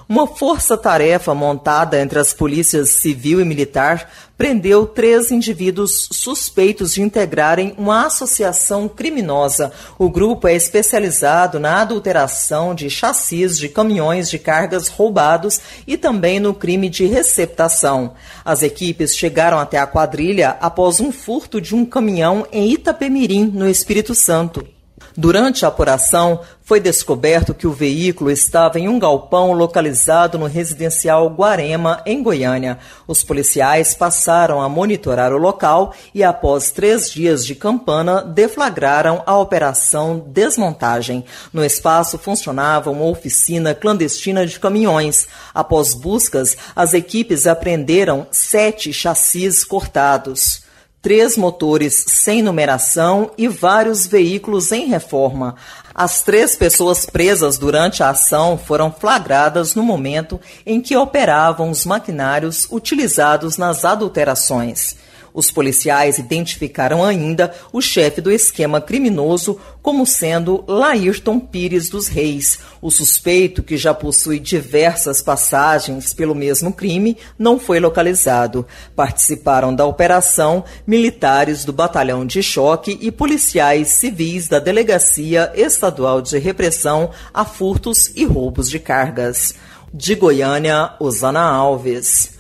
Uma força-tarefa montada entre as polícias civil e militar prendeu 3 indivíduos suspeitos de integrarem uma associação criminosa. O grupo é especializado na adulteração de chassis de caminhões de cargas roubados e também no crime de receptação. As equipes chegaram até a quadrilha após um furto de um caminhão em Itapemirim, no Espírito Santo. Durante a apuração, foi descoberto que o veículo estava em um galpão localizado no residencial Guarema, em Goiânia. Os policiais passaram a monitorar o local e, após 3 dias de campana, deflagraram a operação desmontagem. No espaço funcionava uma oficina clandestina de caminhões. Após buscas, as equipes apreenderam 7 chassis cortados, 3 motores sem numeração e vários veículos em reforma. As 3 pessoas presas durante a ação foram flagradas no momento em que operavam os maquinários utilizados nas adulterações. Os policiais identificaram ainda o chefe do esquema criminoso como sendo Laírton Pires dos Reis. O suspeito, que já possui diversas passagens pelo mesmo crime, não foi localizado. Participaram da operação militares do Batalhão de Choque e policiais civis da Delegacia Estadual de Repressão a Furtos e Roubos de Cargas. De Goiânia, Osana Alves.